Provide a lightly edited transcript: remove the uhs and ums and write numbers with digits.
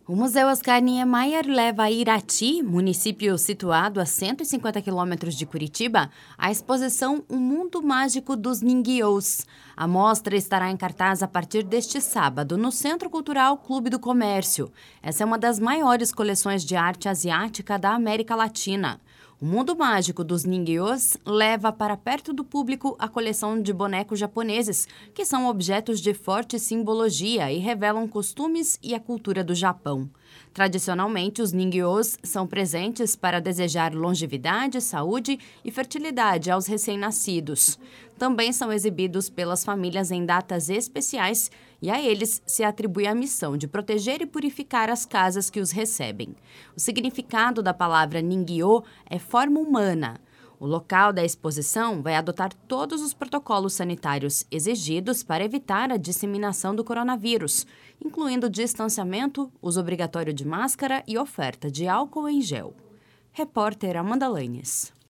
O Museu Oscar Niemeyer leva a Irati, município situado a 150 quilômetros de Curitiba, a exposição O Mundo Mágico dos Ninguiôs. A mostra estará em cartaz a partir deste sábado no Centro Cultural Clube do Comércio. Essa é uma das maiores coleções de arte asiática da América Latina. O Mundo Mágico dos Ninguiôs leva para perto do público a coleção de bonecos japoneses, que são objetos de forte simbologia e revelam costumes e a cultura do Japão. Tradicionalmente, os Ninguiôs são presentes para desejar longevidade, saúde e fertilidade aos recém-nascidos. Também são exibidos pelas famílias em datas especiais e a eles se atribui a missão de proteger e purificar as casas que os recebem. O significado da palavra Ninguiô é forma humana. O local da exposição vai adotar todos os protocolos sanitários exigidos para evitar a disseminação do coronavírus, incluindo distanciamento, uso obrigatório de máscara e oferta de álcool em gel. Repórter Amanda Lanes.